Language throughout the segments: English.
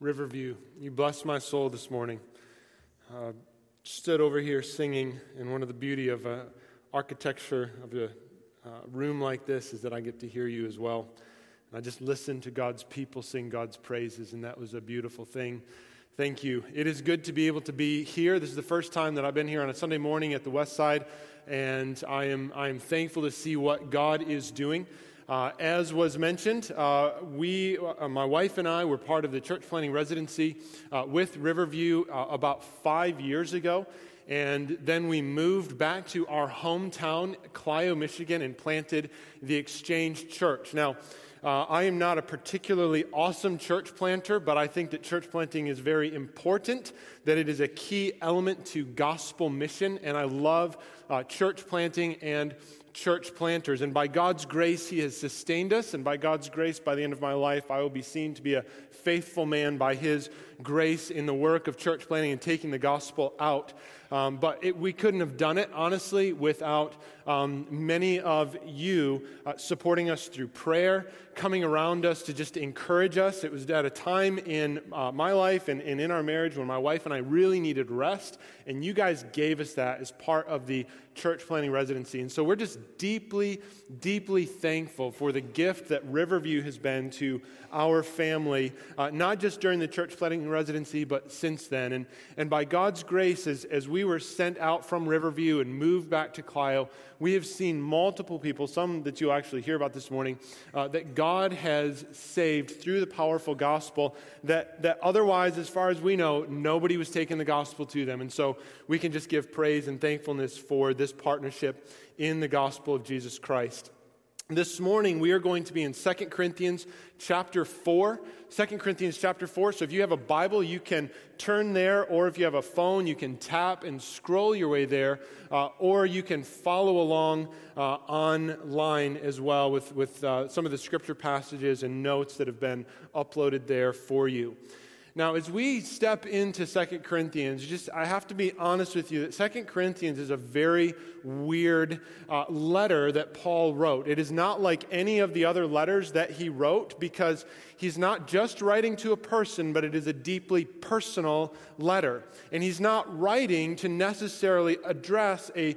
Riverview, you blessed my soul this morning. Stood over here singing, and one of the beauty of architecture of a room like this is that I get to hear you as well. And I just listened to God's people sing God's praises, and that was a beautiful thing. Thank you. It is good to be able to be here. This is the first time that I've been here on a Sunday morning at the West Side, and I am thankful to see what God is doing. As was mentioned, my wife and I were part of the church planting residency with Riverview about 5 years ago, and then we moved back to our hometown, Clio, Michigan, and planted the Exchange Church. Now, I am not a particularly awesome church planter, but I think that church planting is very important, that it is a key element to gospel mission, and I love church planting and church planters. And by God's grace, He has sustained us, and by God's grace, by the end of my life, I will be seen to be a faithful man by His grace in the work of church planting and taking the gospel out. But we couldn't have done it, honestly, without many of you supporting us through prayer, coming around us to just encourage us. It was at a time in my life and in our marriage when my wife and I really needed rest, and you guys gave us that as part of the church planting residency. And so we're just deeply, deeply thankful for the gift that Riverview has been to our family, not just during the church planting residency, but since then. And by God's grace, as we were sent out from Riverview and moved back to Clio, we have seen multiple people, some that you'll actually hear about this morning, that God has saved through the powerful gospel that otherwise, as far as we know, nobody was taking the gospel to them. And so we can just give praise and thankfulness for this partnership in the gospel of Jesus Christ. This morning, we are going to be in 2 Corinthians chapter 4. 2 Corinthians chapter 4. So if you have a Bible, you can turn there, or if you have a phone, you can tap and scroll your way there, or you can follow along online as well with some of the scripture passages and notes that have been uploaded there for you. Now, as we step into 2 Corinthians, I have to be honest with you that 2 Corinthians is a very weird letter that Paul wrote. It is not like any of the other letters that he wrote, because he's not just writing to a person, but it is a deeply personal letter. And he's not writing to necessarily address a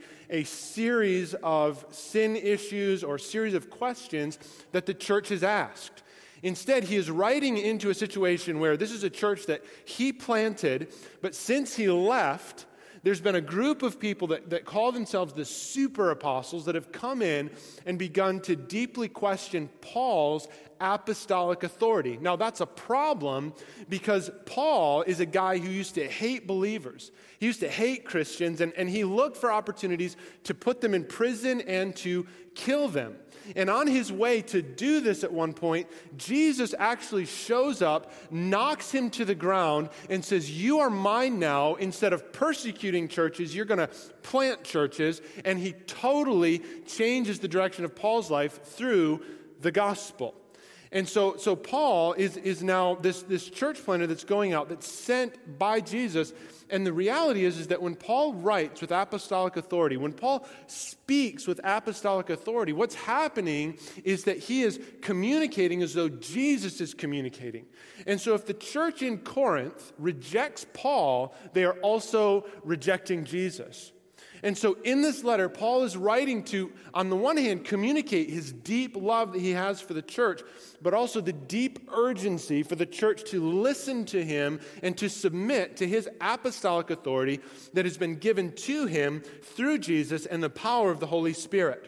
series of sin issues or series of questions that the church has asked. Instead, he is writing into a situation where this is a church that he planted, but since he left, there's been a group of people that call themselves the super apostles that have come in and begun to deeply question Paul's apostolic authority. Now, that's a problem because Paul is a guy who used to hate believers. He used to hate Christians, and he looked for opportunities to put them in prison and to kill them. And on his way to do this at one point, Jesus actually shows up, knocks him to the ground, and says, "You are mine now. Instead of persecuting churches, you're going to plant churches." And he totally changes the direction of Paul's life through the gospel. And so Paul is now this church planter that's going out, that's sent by Jesus. And the reality is that when Paul writes with apostolic authority, when Paul speaks with apostolic authority, what's happening is that he is communicating as though Jesus is communicating. And so if the church in Corinth rejects Paul, they are also rejecting Jesus. And so in this letter, Paul is writing to, on the one hand, communicate his deep love that he has for the church, but also the deep urgency for the church to listen to him and to submit to his apostolic authority that has been given to him through Jesus and the power of the Holy Spirit.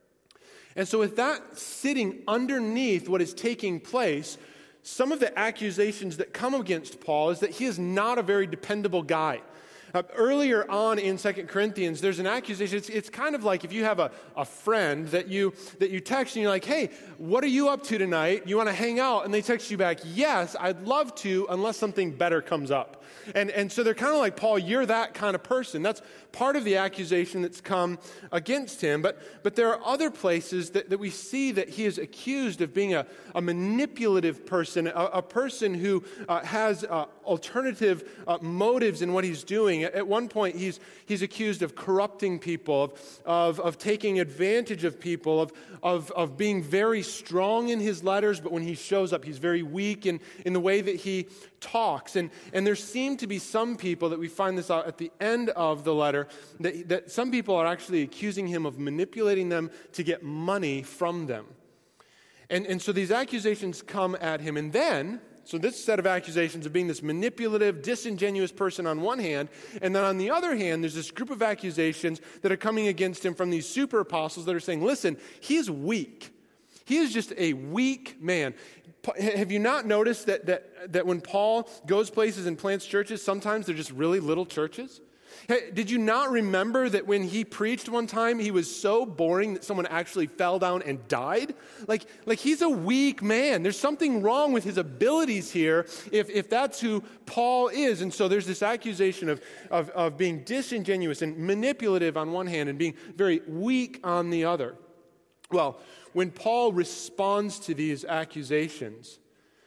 And so with that sitting underneath what is taking place, some of the accusations that come against Paul is that he is not a very dependable guy. Earlier on in 2 Corinthians, there's an accusation. It's kind of like if you have a friend that you text and you're like, "Hey, what are you up to tonight? You want to hang out?" And they text you back, "Yes, I'd love to, unless something better comes up." And so they're kind of like, "Paul, you're that kind of person." That's part of the accusation that's come against him. But there are other places that we see that he is accused of being a manipulative person, a person who has alternative motives in what he's doing. At one point, he's accused of corrupting people, of taking advantage of people, of being very strong in his letters, but when he shows up, he's very weak in the way that he talks. And there seem to be some people, that we find this out at the end of the letter, that some people are actually accusing him of manipulating them to get money from them. And so these accusations come at him, and then, so this set of accusations of being this manipulative, disingenuous person on one hand, and then on the other hand, there's this group of accusations that are coming against him from these super apostles that are saying, listen, he's weak. He is just a weak man. Have you not noticed that when Paul goes places and plants churches, sometimes they're just really little churches? Hey, did you not remember that when he preached one time, he was so boring that someone actually fell down and died? Like he's a weak man. There's something wrong with his abilities here if that's who Paul is. And so there's this accusation of being disingenuous and manipulative on one hand and being very weak on the other. Well, when Paul responds to these accusations,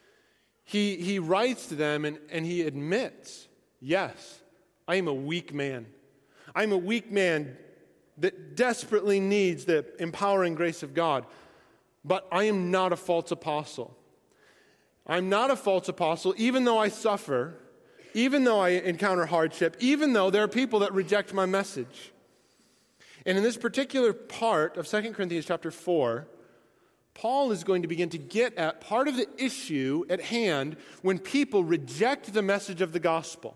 he writes to them and he admits, yes, I am a weak man. I'm a weak man that desperately needs the empowering grace of God. But I am not a false apostle. I'm not a false apostle, even though I suffer, even though I encounter hardship, even though there are people that reject my message. And in this particular part of 2 Corinthians chapter 4, Paul is going to begin to get at part of the issue at hand when people reject the message of the gospel,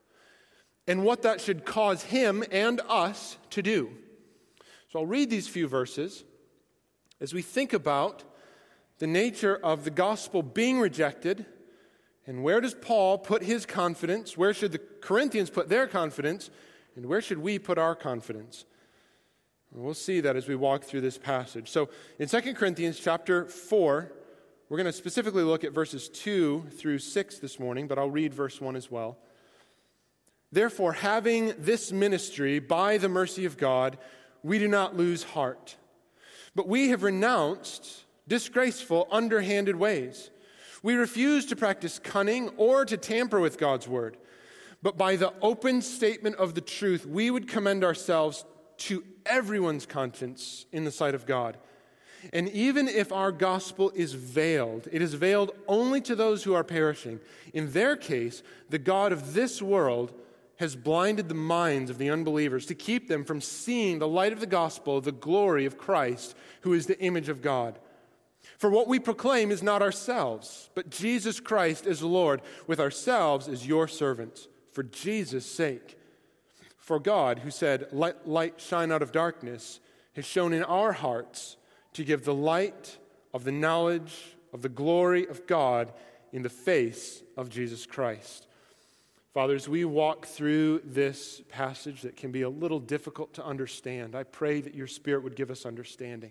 and what that should cause him and us to do. So I'll read these few verses as we think about the nature of the gospel being rejected, and where does Paul put his confidence, where should the Corinthians put their confidence, and where should we put our confidence? And we'll see that as we walk through this passage. So in 2 Corinthians chapter 4, we're going to specifically look at verses 2 through 6 this morning, but I'll read verse 1 as well. Therefore, having this ministry by the mercy of God, we do not lose heart. But we have renounced disgraceful, underhanded ways. We refuse to practice cunning or to tamper with God's word. But by the open statement of the truth, we would commend ourselves to everyone's conscience in the sight of God. And even if our gospel is veiled, it is veiled only to those who are perishing. In their case, the God of this world has blinded the minds of the unbelievers to keep them from seeing the light of the gospel, the glory of Christ, who is the image of God. For what we proclaim is not ourselves, but Jesus Christ as Lord, with ourselves as your servants, for Jesus' sake. For God, who said, "Let light shine out of darkness," has shone in our hearts to give the light of the knowledge of the glory of God in the face of Jesus Christ. Father, as we walk through this passage that can be a little difficult to understand, I pray that your Spirit would give us understanding.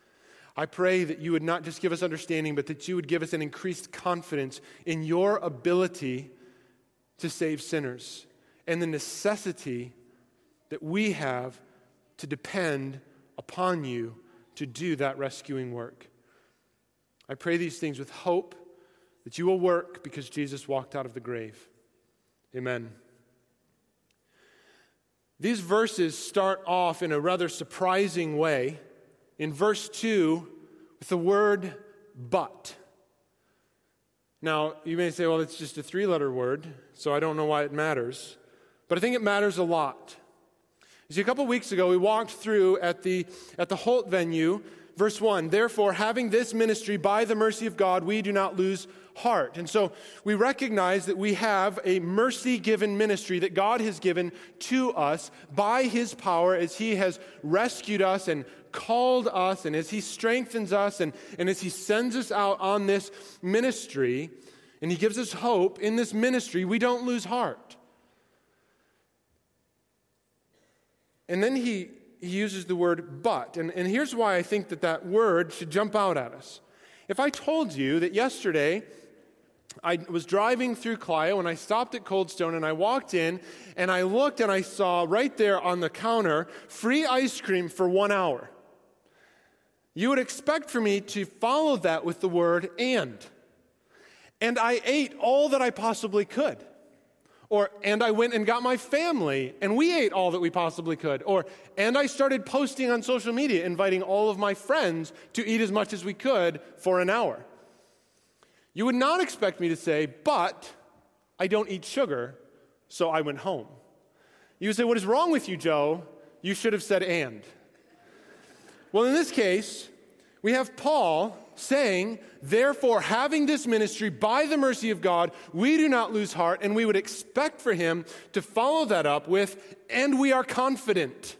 I pray that you would not just give us understanding, but that you would give us an increased confidence in your ability to save sinners and the necessity that we have to depend upon you to do that rescuing work. I pray these things with hope that you will work because Jesus walked out of the grave. Amen. These verses start off in a rather surprising way. In verse 2, with the word but. Now, you may say, well, it's just a 3-letter word, so I don't know why it matters. But I think it matters a lot. See, a couple weeks ago, we walked through at the Holt venue, verse 1, therefore, having this ministry by the mercy of God, we do not lose heart. And so we recognize that we have a mercy-given ministry that God has given to us by his power as he has rescued us and called us, and as he strengthens us, and as he sends us out on this ministry, and he gives us hope in this ministry, we don't lose heart. And then he uses the word but. And here's why I think that word should jump out at us. If I told you that yesterday I was driving through Clio and I stopped at Cold Stone and I walked in and I looked and I saw right there on the counter free ice cream for 1 hour, you would expect for me to follow that with the word and. And I ate all that I possibly could. Or, and I went and got my family, and we ate all that we possibly could. Or, and I started posting on social media, inviting all of my friends to eat as much as we could for an hour. You would not expect me to say, but I don't eat sugar, so I went home. You would say, what is wrong with you, Joe? You should have said and. Well, in this case, we have Paul saying, therefore, having this ministry by the mercy of God, we do not lose heart, and we would expect for him to follow that up with, and we are confident,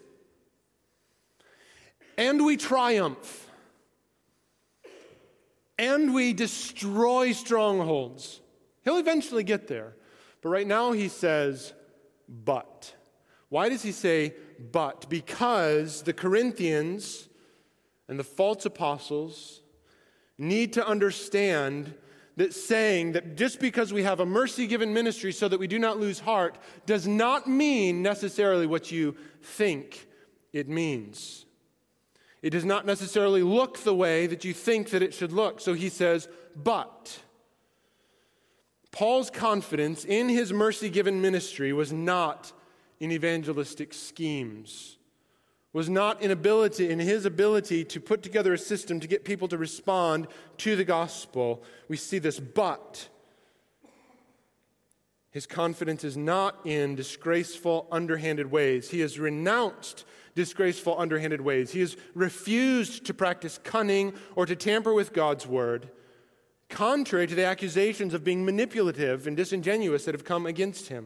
and we triumph, and we destroy strongholds. He'll eventually get there. But right now he says, but. Why does he say but? Because the Corinthians and the false apostles need to understand that saying that just because we have a mercy-given ministry so that we do not lose heart does not mean necessarily what you think it means. It does not necessarily look the way that you think that it should look. So he says, but. Paul's confidence in his mercy-given ministry was not in evangelistic schemes, was not in his ability to put together a system to get people to respond to the gospel. We see this, but his confidence is not in disgraceful, underhanded ways. He has renounced disgraceful, underhanded ways. He has refused to practice cunning or to tamper with God's word, contrary to the accusations of being manipulative and disingenuous that have come against him.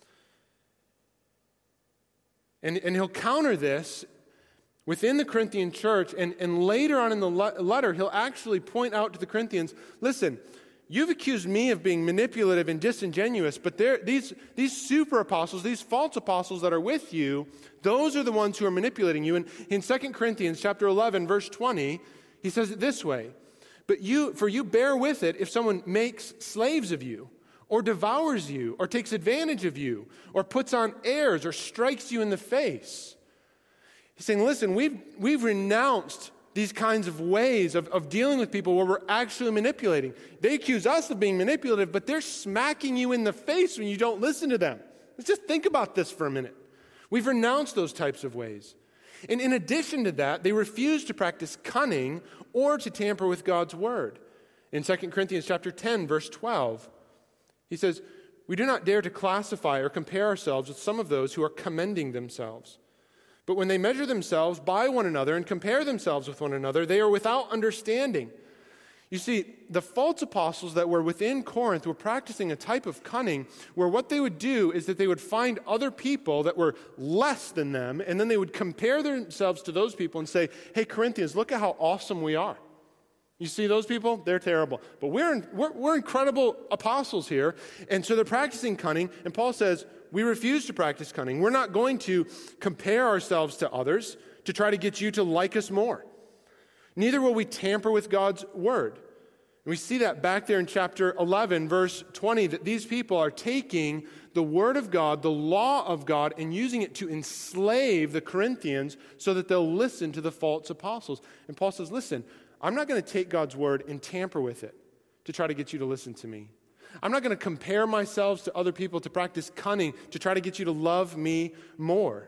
And he'll counter this within the Corinthian church, and later on in the letter, he'll actually point out to the Corinthians, listen, you've accused me of being manipulative and disingenuous, but these super apostles, these false apostles that are with you, those are the ones who are manipulating you. And in 2 Corinthians chapter 11, verse 20, he says it this way, but you bear with it if someone makes slaves of you, or devours you, or takes advantage of you, or puts on airs, or strikes you in the face. He's saying, listen, we've renounced these kinds of ways of dealing with people where we're actually manipulating. They accuse us of being manipulative, but they're smacking you in the face when you don't listen to them. Let's just think about this for a minute. We've renounced those types of ways. And in addition to that, they refuse to practice cunning or to tamper with God's word. In 2 Corinthians chapter 10, verse 12, he says, we do not dare to classify or compare ourselves with some of those who are commending themselves. But when they measure themselves by one another and compare themselves with one another, they are without understanding. You see, the false apostles that were within Corinth were practicing a type of cunning where what they would do is that they would find other people that were less than them, and then they would compare themselves to those people and say, hey, Corinthians, look at how awesome we are. You see those people? They're terrible. But we're incredible apostles here. And so they're practicing cunning. And Paul says, we refuse to practice cunning. We're not going to compare ourselves to others to try to get you to like us more. Neither will we tamper with God's word. And we see that back there in chapter 11, verse 20, that these people are taking the word of God, the law of God, and using it to enslave the Corinthians so that they'll listen to the false apostles. And Paul says, listen, I'm not going to take God's word and tamper with it to try to get you to listen to me. I'm not going to compare myself to other people to practice cunning to try to get you to love me more.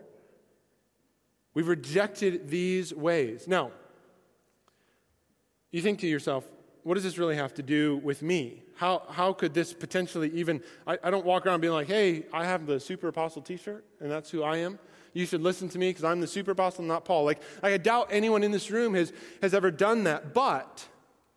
We've rejected these ways. Now, you think to yourself, what does this really have to do with me? How could this potentially even, I don't walk around being like, hey, I have the super apostle t-shirt, and that's who I am. You should listen to me because I'm the super apostle, not Paul. Like I doubt anyone in this room has ever done that. But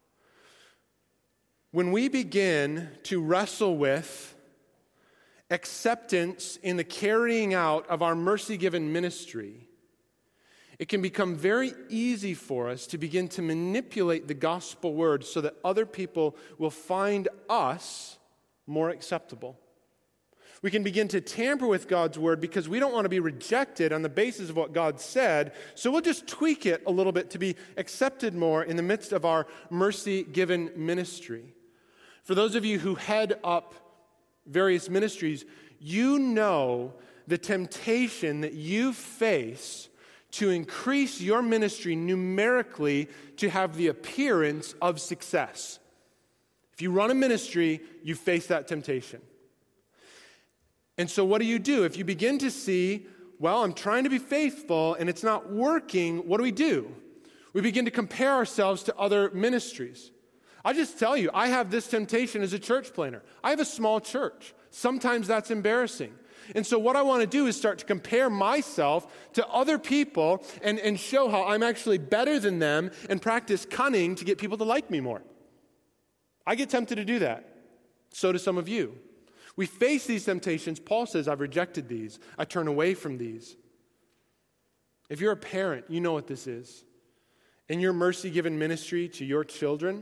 when we begin to wrestle with acceptance in the carrying out of our mercy-given ministry, it can become very easy for us to begin to manipulate the gospel word so that other people will find us more acceptable. We can begin to tamper with God's word because we don't want to be rejected on the basis of what God said, so we'll just tweak it a little bit to be accepted more in the midst of our mercy-given ministry. For those of you who head up various ministries, you know the temptation that you face to increase your ministry numerically to have the appearance of success. If you run a ministry, you face that temptation. And so what do? If you begin to see, well, I'm trying to be faithful and it's not working, what do? We begin to compare ourselves to other ministries. I just tell you, I have this temptation as a church planner. I have a small church. Sometimes that's embarrassing. And so what I want to do is start to compare myself to other people and show how I'm actually better than them and practice cunning to get people to like me more. I get tempted to do that. So do some of you. We face these temptations. Paul says, I've rejected these. I turn away from these. If you're a parent, you know what this is. In your mercy-given ministry to your children,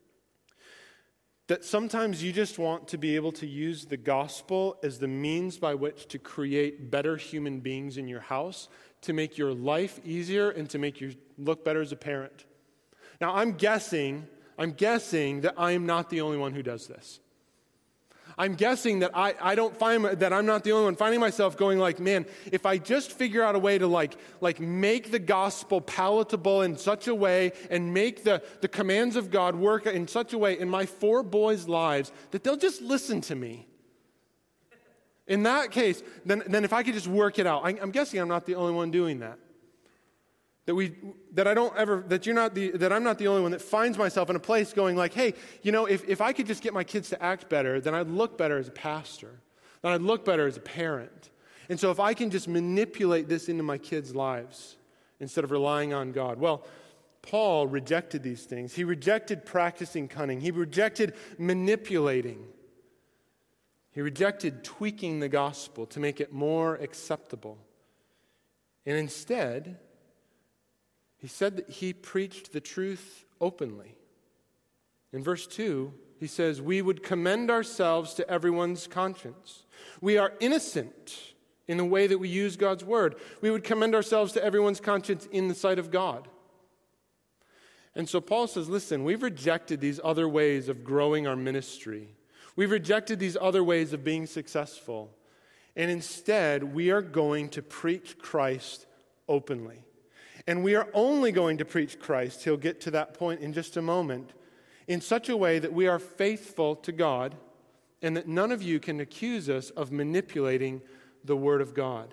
that sometimes you just want to be able to use the gospel as the means by which to create better human beings in your house, to make your life easier and to make you look better as a parent. Now, I'm guessing that I am not the only one who does this. I'm guessing that I don't find that I'm not the only one finding myself going like, man, if I just figure out a way to like make the gospel palatable in such a way and make the commands of God work in such a way in my 4 boys' lives that they'll just listen to me. In that case, then if I could just work it out, I'm guessing I'm not the only one doing that. That I'm not the only one that finds myself in a place going like, hey, if I could just get my kids to act better, then I'd look better as a pastor. Then I'd look better as a parent. And so if I can just manipulate this into my kids' lives instead of relying on God. Well, Paul rejected these things. He rejected practicing cunning. He rejected manipulating. He rejected tweaking the gospel to make it more acceptable. And instead, he said that he preached the truth openly. In verse 2, he says, we would commend ourselves to everyone's conscience. We are innocent in the way that we use God's word. We would commend ourselves to everyone's conscience in the sight of God. And so Paul says, listen, we've rejected these other ways of growing our ministry. We've rejected these other ways of being successful. And instead, we are going to preach Christ openly. And we are only going to preach Christ, he'll get to that point in just a moment, in such a way that we are faithful to God and that none of you can accuse us of manipulating the Word of God.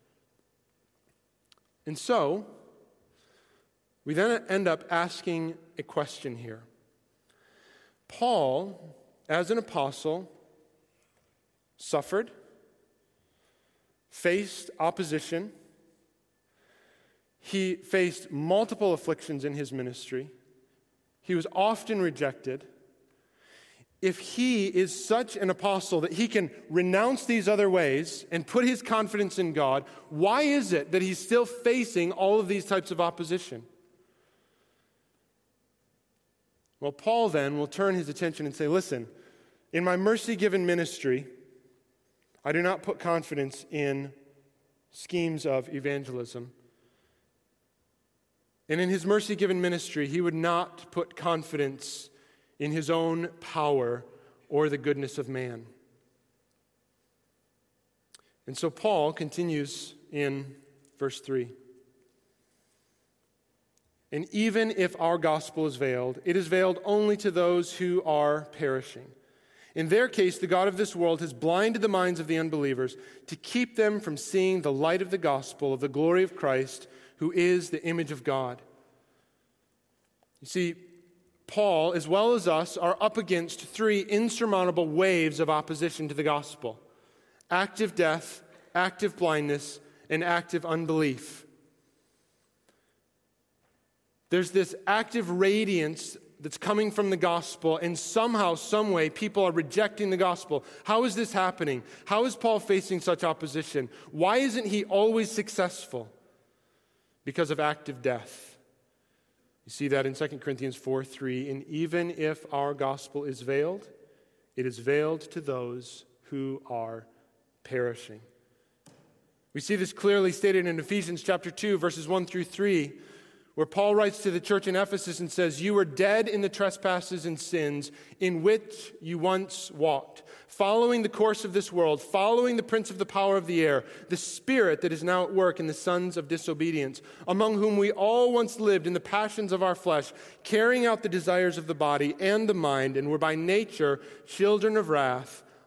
And so, we then end up asking a question here. Paul, as an apostle, suffered, faced opposition. He faced multiple afflictions in his ministry. He was often rejected. If he is such an apostle that he can renounce these other ways and put his confidence in God, why is it that he's still facing all of these types of opposition? Well, Paul then will turn his attention and say, listen, in my mercy-given ministry, I do not put confidence in schemes of evangelism. And in his mercy-given ministry, he would not put confidence in his own power or the goodness of man. And so Paul continues in verse 3. And even if our gospel is veiled, it is veiled only to those who are perishing. In their case, the God of this world has blinded the minds of the unbelievers to keep them from seeing the light of the gospel of the glory of Christ, who is the image of God. You see, Paul, as well as us, are up against 3 insurmountable waves of opposition to the gospel: active death, active blindness, and active unbelief. There's this active radiance that's coming from the gospel, and somehow, some way, people are rejecting the gospel. How is this happening? How is Paul facing such opposition? Why isn't he always successful? Because of active death. You see that in 2 Corinthians 4:3. And even if our gospel is veiled, it is veiled to those who are perishing. We see this clearly stated in Ephesians chapter 2, verses 1 through 3, where Paul writes to the church in Ephesus and says, "You were dead in the trespasses and sins in which you once walked, following the course of this world, following the prince of the power of the air, the spirit that is now at work in the sons of disobedience, among whom we all once lived in the passions of our flesh, carrying out the desires of the body and the mind, and were by nature children of wrath,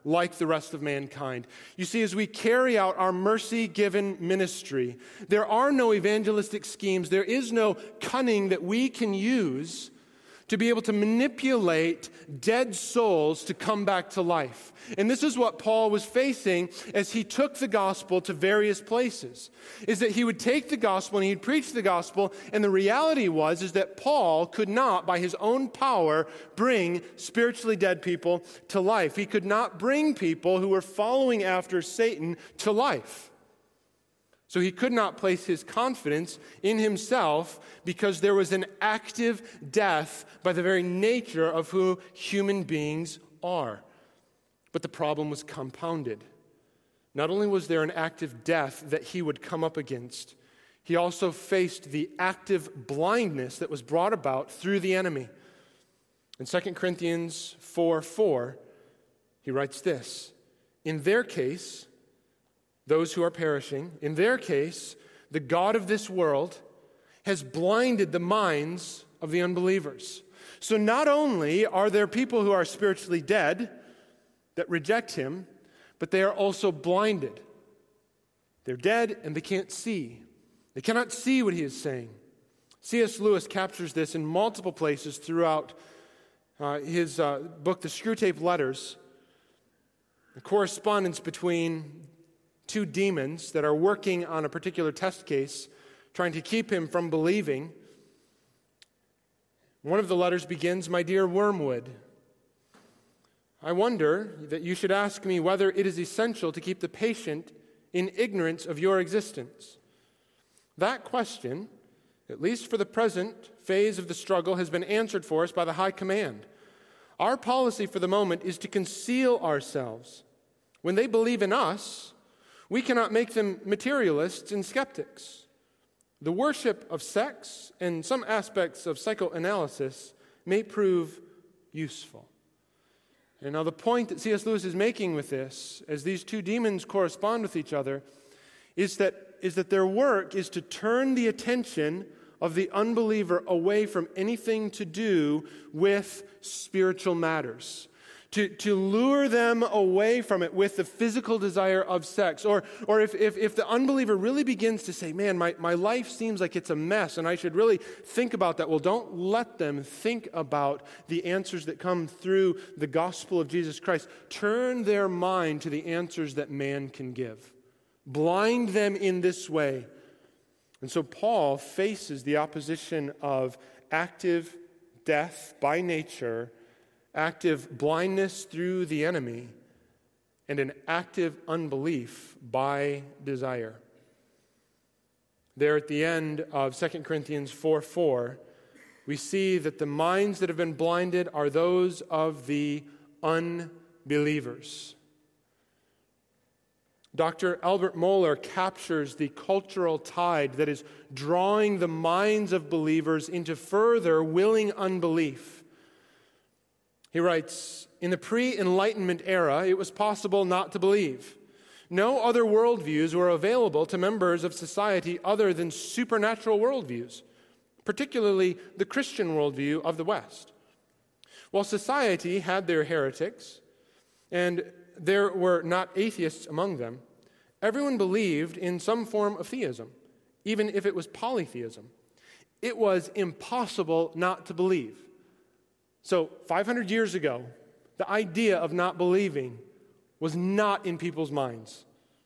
like the rest of mankind. You see, as we carry out our mercy-given ministry, there are no evangelistic schemes. There is no cunning that we can use to be able to manipulate dead souls to come back to life. And this is what Paul was facing as he took the gospel to various places, is that he would take the gospel and he'd preach the gospel, and the reality is that Paul could not, by his own power, bring spiritually dead people to life. He could not bring people who were following after Satan to life. So he could not place his confidence in himself because there was an active death by the very nature of who human beings are. But the problem was compounded. Not only was there an active death that he would come up against, he also faced the active blindness that was brought about through the enemy. In 2 Corinthians 4:4, he writes this, "In their case, those who are perishing, in their case, the God of this world has blinded the minds of the unbelievers." So not only are there people who are spiritually dead that reject him, but they are also blinded. They're dead and they can't see. They cannot see what he is saying. C.S. Lewis captures this in multiple places throughout his book, The Screwtape Letters. The correspondence between two demons that are working on a particular test case, trying to keep him from believing. One of the letters begins, "My dear Wormwood, I wonder that you should ask me whether it is essential to keep the patient in ignorance of your existence. That question, at least for the present phase of the struggle, has been answered for us by the High Command. Our policy for the moment is to conceal ourselves. When they believe in us, we cannot make them materialists and skeptics. The worship of sex and some aspects of psychoanalysis may prove useful." And now the point that C.S. Lewis is making with this, as these two demons correspond with each other, is that their work is to turn the attention of the unbeliever away from anything to do with spiritual matters. To lure them away from it with the physical desire of sex. Or if the unbeliever really begins to say, "Man, my life seems like it's a mess and I should really think about that." Well, don't let them think about the answers that come through the gospel of Jesus Christ. Turn their mind to the answers that man can give. Blind them in this way. And so Paul faces the opposition of active death by nature, active blindness through the enemy, and an active unbelief by desire. There at the end of 2 Corinthians 4:4, we see that the minds that have been blinded are those of the unbelievers. Dr. Albert Mohler captures the cultural tide that is drawing the minds of believers into further willing unbelief. He writes, "In the pre-Enlightenment era, it was possible not to believe. No other worldviews were available to members of society other than supernatural worldviews, particularly the Christian worldview of the West. While society had their heretics, and there were not atheists among them, everyone believed in some form of theism, even if it was polytheism. It was impossible not to believe." So 500 years ago, the idea of not believing was not in people's minds.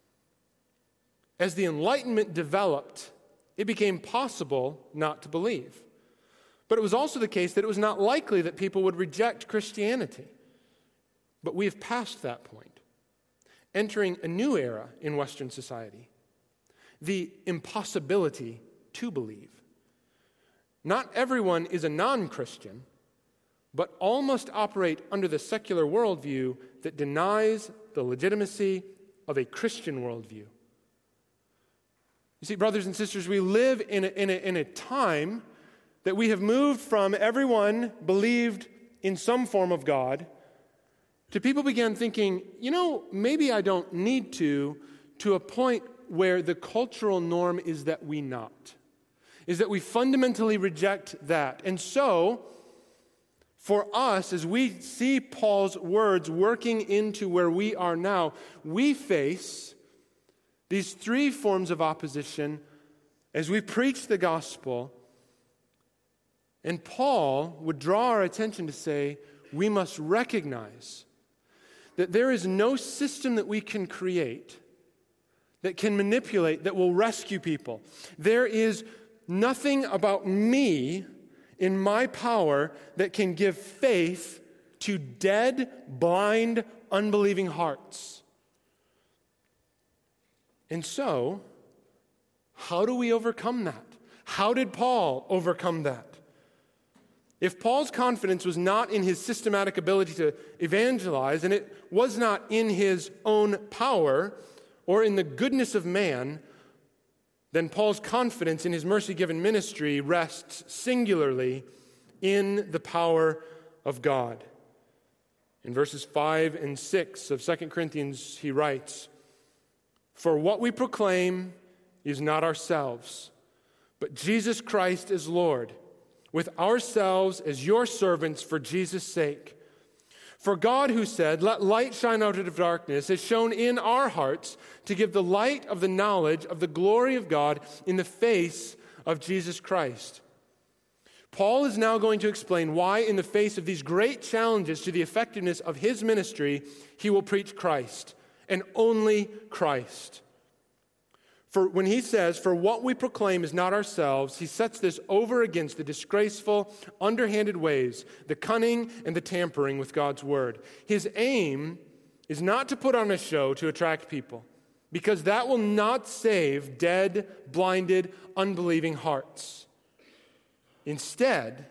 As the Enlightenment developed, it became possible not to believe. But it was also the case that it was not likely that people would reject Christianity. But we have passed that point, entering a new era in Western society, the impossibility to believe. Not everyone is a non-Christian, but all must operate under the secular worldview that denies the legitimacy of a Christian worldview. You see, brothers and sisters, we live in a time that we have moved from everyone believed in some form of God to people began thinking, maybe I don't need to a point where the cultural norm is that we not, is that we fundamentally reject that. And so, For us, as we see Paul's words working into where we are now, we face these three forms of opposition as we preach the gospel. And Paul would draw our attention to say, we must recognize that there is no system that we can create, that can manipulate, that will rescue people. There is nothing about me in my power that can give faith to dead, blind, unbelieving hearts. And so, how do we overcome that? How did Paul overcome that? If Paul's confidence was not in his systematic ability to evangelize, and it was not in his own power or in the goodness of man, then Paul's confidence in his mercy-given ministry rests singularly in the power of God. In verses 5 and 6 of 2 Corinthians, he writes, "For what we proclaim is not ourselves, but Jesus Christ is Lord, with ourselves as your servants for Jesus' sake. For God, who said, 'Let light shine out of darkness,' has shone in our hearts to give the light of the knowledge of the glory of God in the face of Jesus Christ." Paul is now going to explain why, in the face of these great challenges to the effectiveness of his ministry, he will preach Christ, and only Christ. For when he says, "For what we proclaim is not ourselves," he sets this over against the disgraceful, underhanded ways, the cunning and the tampering with God's word. His aim is not to put on a show to attract people, because that will not save dead, blinded, unbelieving hearts. Instead,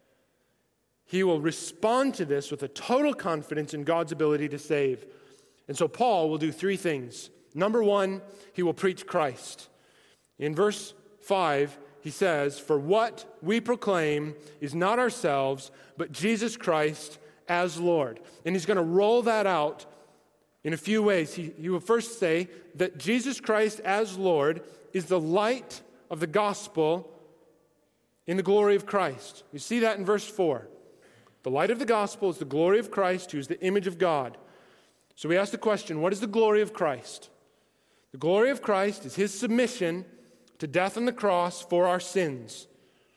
he will respond to this with a total confidence in God's ability to save. And so Paul will do three things. Number one, he will preach Christ. In verse 5, he says, "For what we proclaim is not ourselves, but Jesus Christ as Lord." And he's going to roll that out in a few ways. He will first say that Jesus Christ as Lord is the light of the gospel in the glory of Christ. You see that in verse 4. The light of the gospel is the glory of Christ, who is the image of God. So we ask the question, what is the glory of Christ? The glory of Christ is his submission to death on the cross for our sins.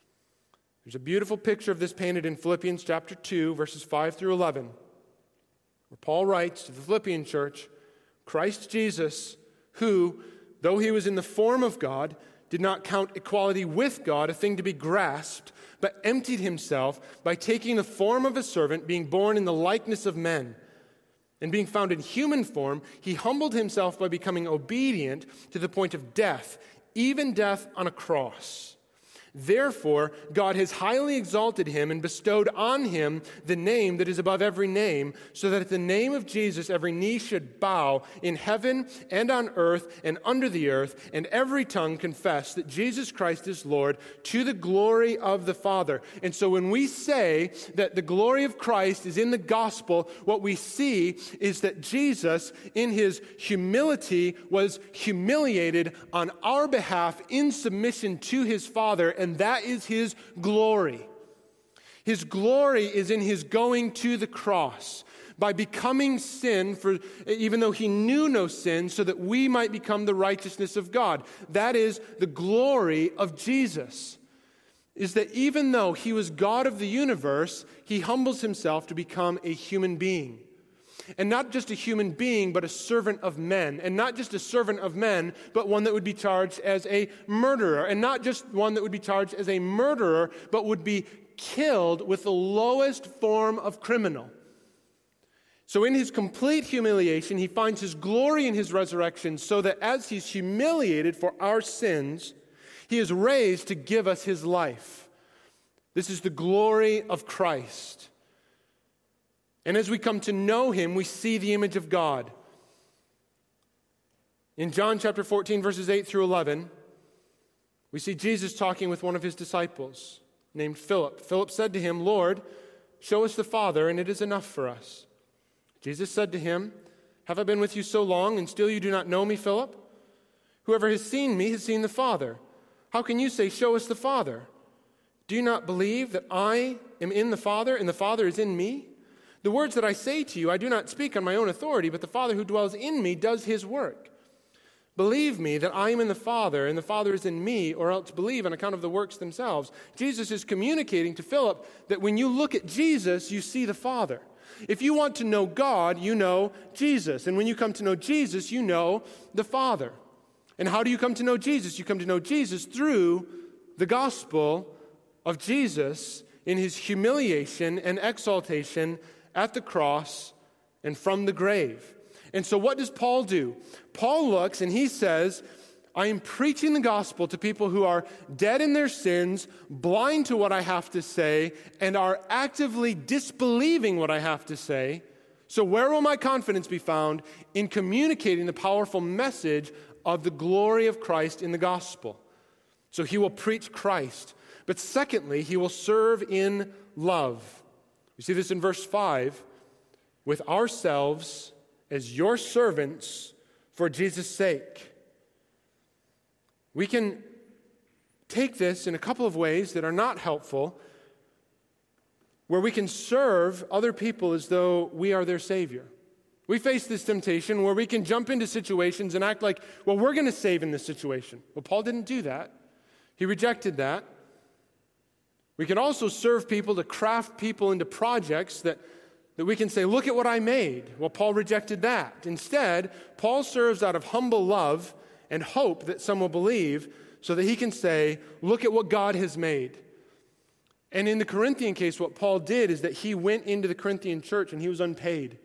There's a beautiful picture of this painted in Philippians chapter 2, verses 5 through 11, where Paul writes to the Philippian church, "Christ Jesus, who, though he was in the form of God, did not count equality with God a thing to be grasped, but emptied himself by taking the form of a servant, being born in the likeness of men. And being found in human form, he humbled himself by becoming obedient to the point of death, even death on a cross. Therefore, God has highly exalted him and bestowed on him the name that is above every name, so that at the name of Jesus every knee should bow in heaven and on earth and under the earth, and every tongue confess that Jesus Christ is Lord, to the glory of the Father." And so when we say that the glory of Christ is in the gospel, what we see is that Jesus, in his humility, was humiliated on our behalf in submission to his Father, and that is his glory. His glory is in his going to the cross, by becoming sin, even though he knew no sin, so that we might become the righteousness of God. That is the glory of Jesus, is that even though he was God of the universe, he humbles himself to become a human being. And not just a human being, but a servant of men. And not just a servant of men, but one that would be charged as a murderer. And not just one that would be charged as a murderer, but would be killed with the lowest form of criminal. So in his complete humiliation, he finds his glory in his resurrection, so that as he's humiliated for our sins, he is raised to give us his life. This is the glory of Christ. And as we come to know him, we see the image of God. In John chapter 14, verses 8 through 11, we see Jesus talking with one of his disciples named Philip. Philip said to him, "Lord, show us the Father, and it is enough for us." Jesus said to him, "Have I been with you so long, and still you do not know me, Philip? Whoever has seen me has seen the Father. How can you say, 'Show us the Father'? Do you not believe that I am in the Father, and the Father is in me? The words that I say to you, I do not speak on my own authority, but the Father who dwells in me does his work. Believe me that I am in the Father, and the Father is in me, or else believe on account of the works themselves. Jesus is communicating to Philip that when you look at Jesus, you see the Father. If you want to know God, you know Jesus. And when you come to know Jesus, you know the Father. And how do you come to know Jesus? You come to know Jesus through the gospel of Jesus in his humiliation and exaltation at the cross and from the grave. And so what does Paul do? Paul looks and he says, I am preaching the gospel to people who are dead in their sins, blind to what I have to say, and are actively disbelieving what I have to say. So where will my confidence be found? In communicating the powerful message of the glory of Christ in the gospel. So he will preach Christ. But secondly, he will serve in love. You see this in verse 5. With ourselves as your servants for Jesus' sake. We can take this in a couple of ways that are not helpful, where we can serve other people as though we are their Savior. We face this temptation where we can jump into situations and act like, well, we're going to save in this situation. Well, Paul didn't do that. He rejected that. We can also serve people to craft people into projects that we can say, look at what I made. Well, Paul rejected that. Instead, Paul serves out of humble love and hope that some will believe so that he can say, look at what God has made. And in the Corinthian case, what Paul did is that he went into the Corinthian church and he was unpaid.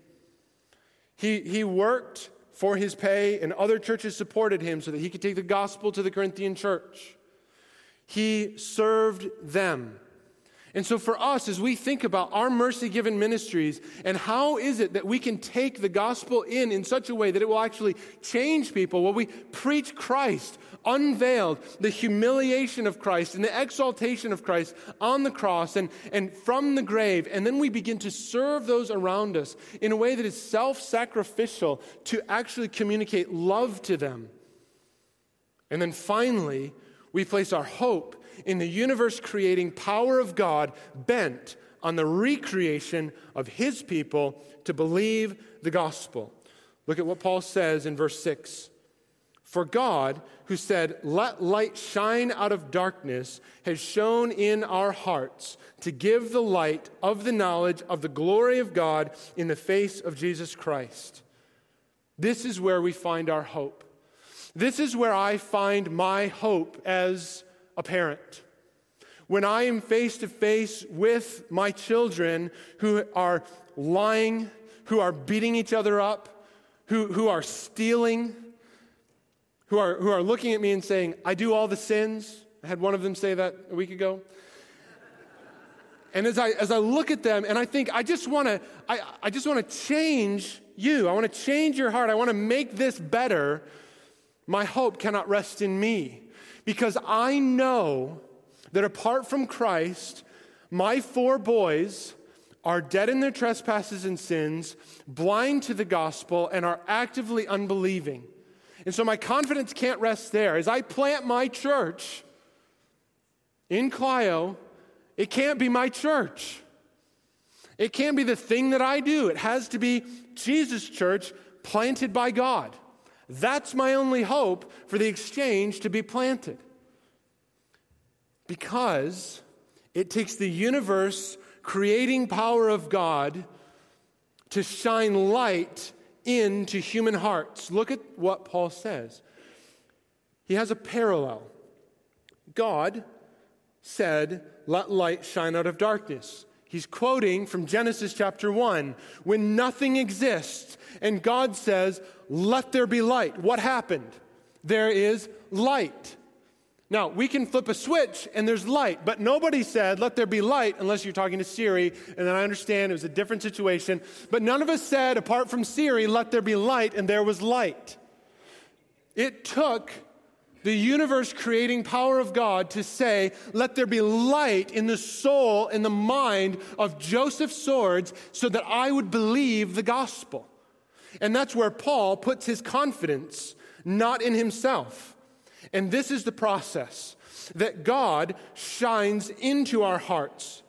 He worked for his pay, and other churches supported him so that he could take the gospel to the Corinthian church. He served them. And so for us, as we think about our mercy-given ministries and how is it that we can take the gospel in such a way that it will actually change people, well, we preach Christ, unveiled, the humiliation of Christ and the exaltation of Christ on the cross and from the grave, and then we begin to serve those around us in a way that is self-sacrificial to actually communicate love to them. And then finally, we place our hope in the universe-creating power of God bent on the recreation of his people to believe the gospel. Look at what Paul says in verse 6. For God, who said, let light shine out of darkness, has shone in our hearts to give the light of the knowledge of the glory of God in the face of Jesus Christ. This is where we find our hope. This is where I find my hope as a parent. When I am face to face with my children who are lying, who are beating each other up, who are stealing, who are looking at me and saying, I do all the sins. I had one of them say that a week ago. And as I look at them and I think, I just want to change you. I want to change your heart. I want to make this better. My hope cannot rest in me. Because I know that apart from Christ, my 4 boys are dead in their trespasses and sins, blind to the gospel, and are actively unbelieving. And so my confidence can't rest there. As I plant my church in Clio, it can't be my church. It can't be the thing that I do. It has to be Jesus' church planted by God. That's my only hope for the exchange to be planted. Because it takes the universe creating power of God to shine light into human hearts. Look at what Paul says. He has a parallel. God said, let light shine out of darkness. He's quoting from Genesis chapter 1, when nothing exists, and God says, let there be light. What happened? There is light. Now, we can flip a switch and there's light, but nobody said, let there be light, unless you're talking to Siri, and then I understand it was a different situation. But none of us said, apart from Siri, let there be light, and there was light. It took the universe-creating power of God to say, let there be light in the soul and the mind of Joseph Swords so that I would believe the gospel. And that's where Paul puts his confidence, not in himself. And this is the process, that God shines into our hearts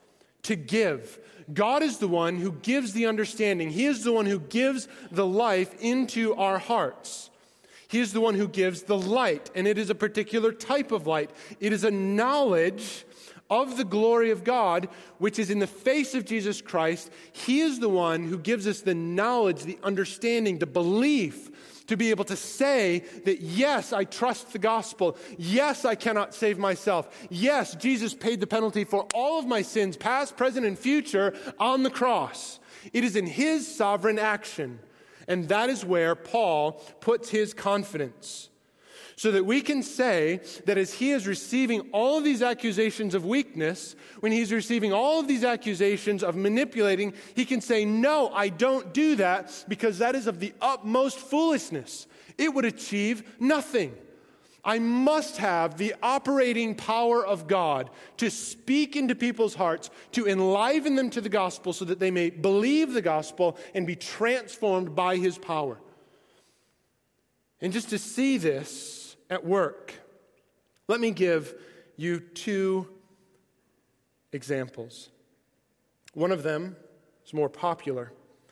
to give. God is the one who gives the understanding. He is the one who gives the life into our hearts. He is the one who gives the light, and it is a particular type of light. It is a knowledge of the glory of God, which is in the face of Jesus Christ. He is the one who gives us the knowledge, the understanding, the belief to be able to say that, yes, I trust the gospel. Yes, I cannot save myself. Yes, Jesus paid the penalty for all of my sins, past, present, and future, on the cross. It is in his sovereign action. And that is where Paul puts his confidence. So that we can say that as he is receiving all of these accusations of weakness, when he's receiving all of these accusations of manipulating, he can say, no, I don't do that, because that is of the utmost foolishness. It would achieve nothing. I must have the operating power of God to speak into people's hearts, to enliven them to the gospel so that they may believe the gospel and be transformed by his power. And just to see this at work, let me give you two examples. One of them is more popular.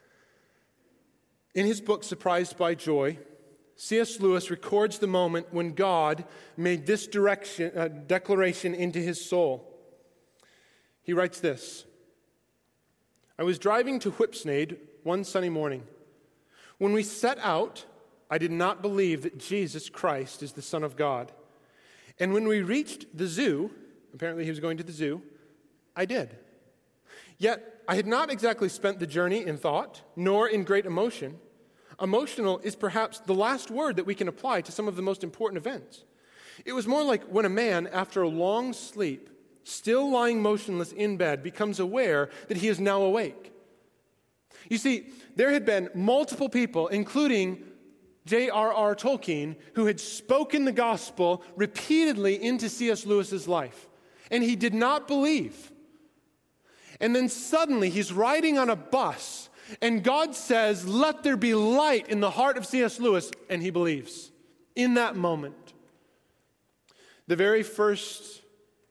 In his book, Surprised by Joy, C.S. Lewis records the moment when God made this declaration into his soul. He writes this: I was driving to Whipsnade one sunny morning. When we set out, I did not believe that Jesus Christ is the Son of God. And when we reached the zoo, apparently he was going to the zoo, I did. Yet I had not exactly spent the journey in thought, nor in great emotion. Emotional is perhaps the last word that we can apply to some of the most important events. It was more like when a man, after a long sleep, still lying motionless in bed, becomes aware that he is now awake. You see, there had been multiple people, including J.R.R. Tolkien, who had spoken the gospel repeatedly into C.S. Lewis's life. And he did not believe. And then suddenly he's riding on a bus, and God says, let there be light in the heart of C.S. Lewis, and he believes in that moment. The very first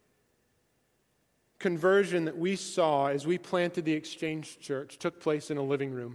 conversion that we saw as we planted the Exchange Church took place in a living room.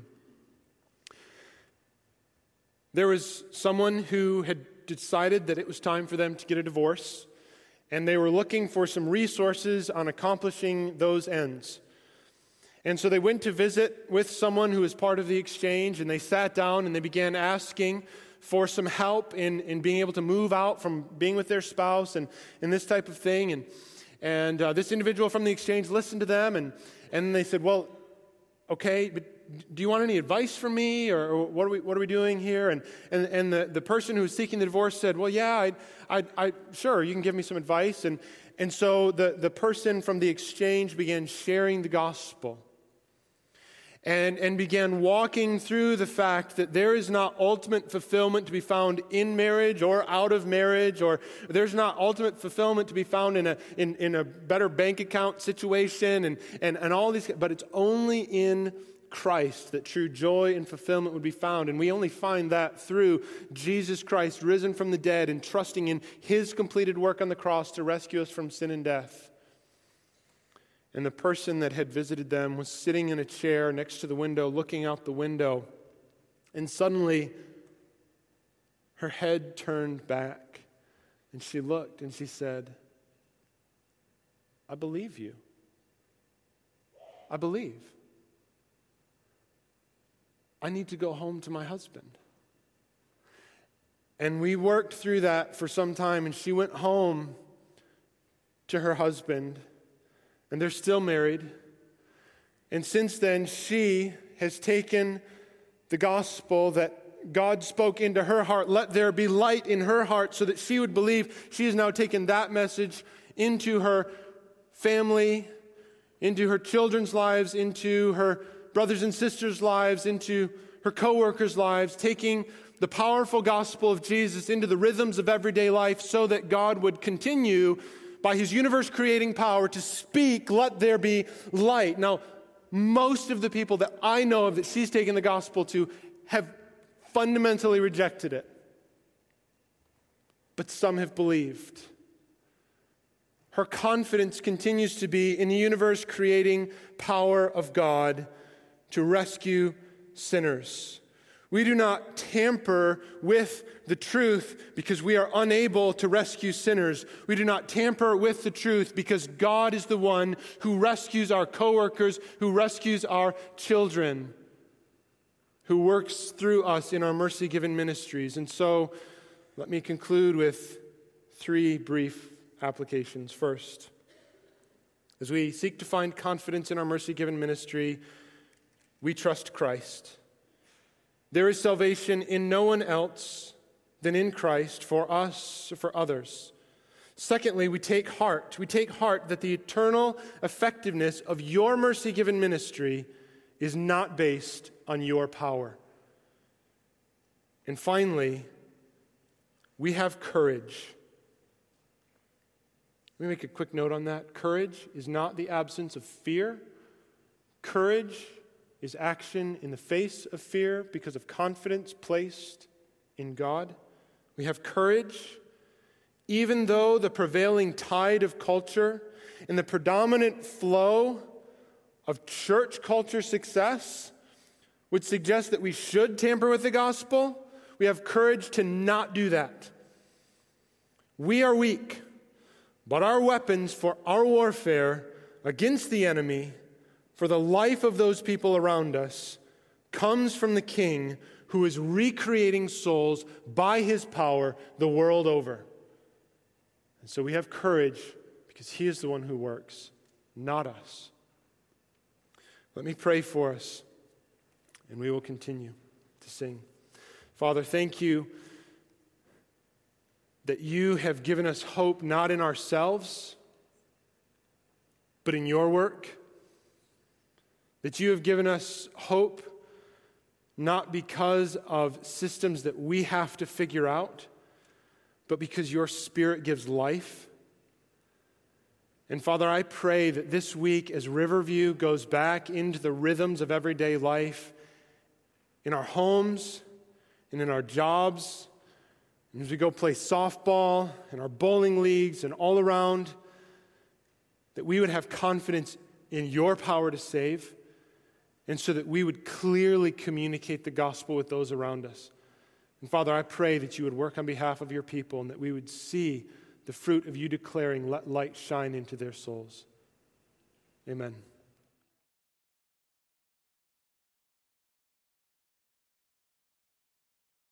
There was someone who had decided that it was time for them to get a divorce, and they were looking for some resources on accomplishing those ends. And so they went to visit with someone who was part of the Exchange, and they sat down and they began asking for some help in being able to move out from being with their spouse and this type of thing. And this individual from the Exchange listened to them, and they said, well, okay, but do you want any advice from me, or what are we doing here? And the person who was seeking the divorce said, well, yeah, I sure, you can give me some advice. And so the person from the Exchange began sharing the gospel and began walking through the fact that there is not ultimate fulfillment to be found in marriage or out of marriage, or there's not ultimate fulfillment to be found in a better bank account situation and all these, but it's only in Christ that true joy and fulfillment would be found. And we only find that through Jesus Christ risen from the dead and trusting in his completed work on the cross to rescue us from sin and death. And the person that had visited them was sitting in a chair next to the window, looking out the window. And suddenly, her head turned back, and she looked and she said, I believe you. I believe. I need to go home to my husband. And we worked through that for some time, and she went home to her husband, and they're still married. And since then, she has taken the gospel that God spoke into her heart, let there be light in her heart, so that she would believe. She has now taken that message into her family, into her children's lives, into her brothers and sisters' lives, into her co-workers' lives, taking the powerful gospel of Jesus into the rhythms of everyday life so that God would continue by his universe-creating power to speak, let there be light. Now, most of the people that I know of that she's taken the gospel to have fundamentally rejected it. But some have believed. her confidence continues to be in the universe-creating power of God to rescue sinners. We do not tamper with the truth because we are unable to rescue sinners. We do not tamper with the truth because God is the one who rescues our coworkers, who rescues our children, who works through us in our mercy-given ministries. And so, let me conclude with 3 brief applications. First, as we seek to find confidence in our mercy-given ministry, we trust Christ. There is salvation in no one else than in Christ for us or for others. Secondly, we take heart. We take heart that the eternal effectiveness of your mercy-given ministry is not based on your power. And finally, we have courage. Let me make a quick note on that. Courage is not the absence of fear. Courage is action in the face of fear because of confidence placed in God. We have courage even though the prevailing tide of culture and the predominant flow of church culture success would suggest that we should tamper with the gospel. We have courage to not do that. We are weak, but our weapons for our warfare against the enemy, for the life of those people around us, comes from the King who is recreating souls by his power the world over. And so we have courage because he is the one who works, not us. Let me pray for us, and we will continue to sing. Father, thank you that you have given us hope not in ourselves, but in your work. That you have given us hope not because of systems that we have to figure out, but because your Spirit gives life. And Father, I pray that this week as Riverview goes back into the rhythms of everyday life, in our homes and in our jobs, and as we go play softball in our bowling leagues and all around, that we would have confidence in your power to save, and so that we would clearly communicate the gospel with those around us. And Father, I pray that you would work on behalf of your people and that we would see the fruit of you declaring, let light shine into their souls. Amen.